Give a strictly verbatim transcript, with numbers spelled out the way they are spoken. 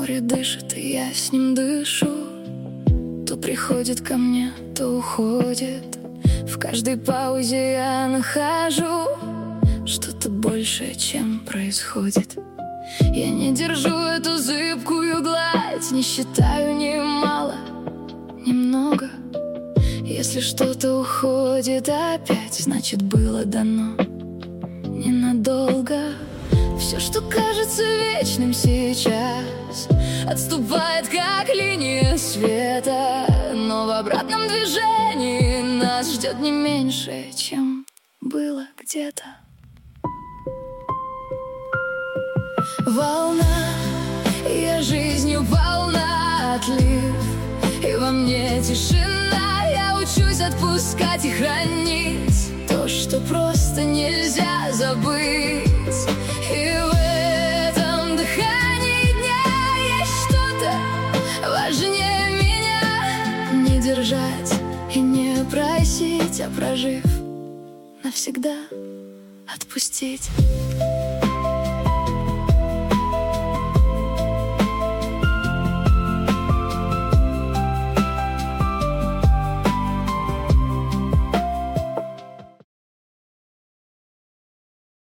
Море дышит, и я с ним дышу. То приходит ко мне, то уходит. В каждой паузе я нахожу что-то большее, чем происходит. Я не держу эту зыбкую гладь, не считаю ни мало, ни много. Если что-то уходит опять, значит было дано ненадолго. Все, что кажется вечным сейчас, отступает, как линия света. Но в обратном движении нас ждет не меньше, чем было где-то. Волна, я жизнью волна, отлив, и во мне тишина. Я учусь отпускать и хранить то, что просто нельзя забыть. И в этом дыхании дня есть что-то важнее меня. Не держать и не просить, а прожив навсегда отпустить.